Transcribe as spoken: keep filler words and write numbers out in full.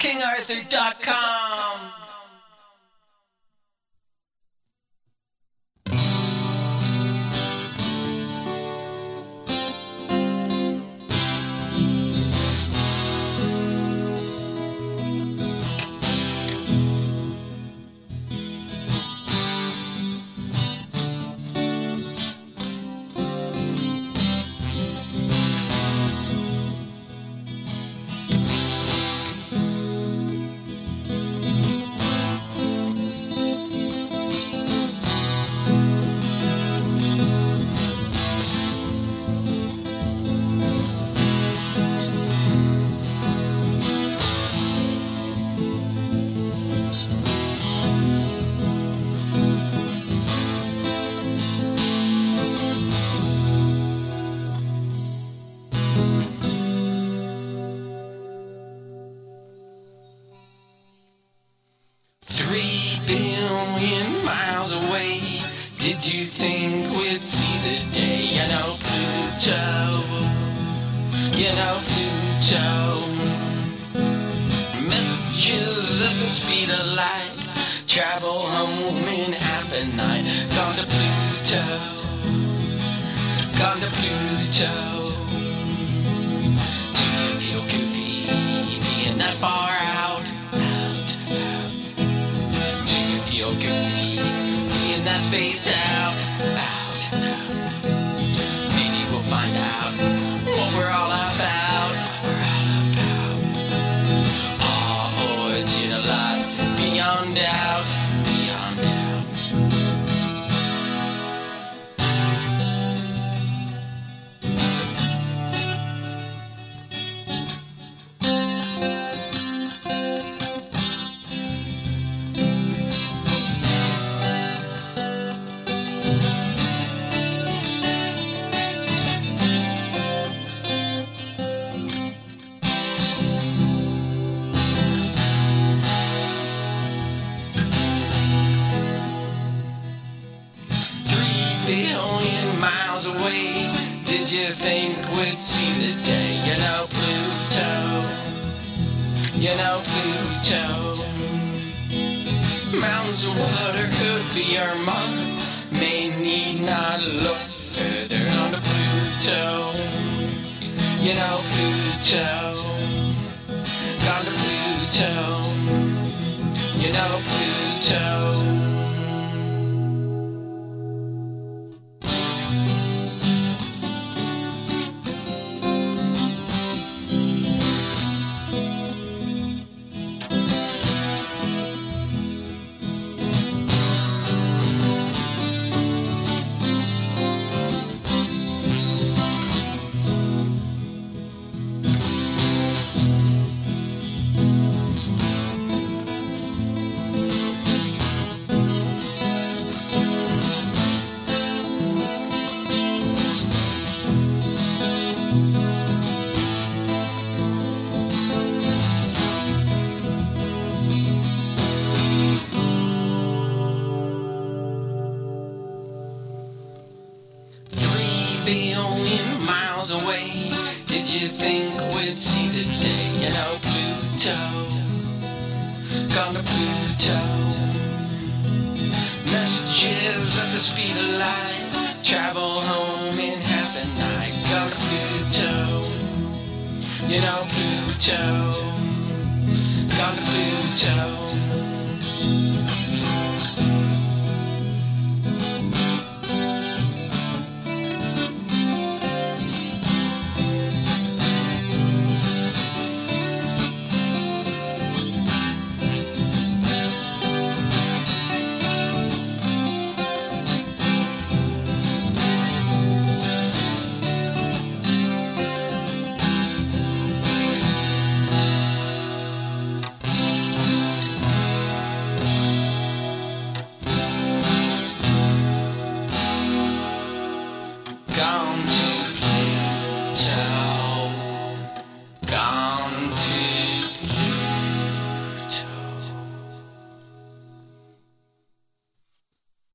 king arthur dot com. Three billion miles away, did you think we'd see the day? You know Pluto, you know Pluto. Messages at the speed of light, travel home in half a night. Gone to Pluto, gone to Pluto. Do you feel goofy being that far out? Being that spaced out, out, out. Maybe we'll find out what we're all about. We're all about our original lives beyond doubt, beyond doubt. Billion miles away, did you think we'd see the day? You know Pluto, you know Pluto. Mountains of water could be our mom. May need not look further on to Pluto. You know Pluto, gone to Pluto. You know Pluto. Billion miles away, did you think we'd see the day? You know Pluto, gone to Pluto. Messages at the speed of light, travel home in half a night. Gone to Pluto, you know Pluto, gone to Pluto.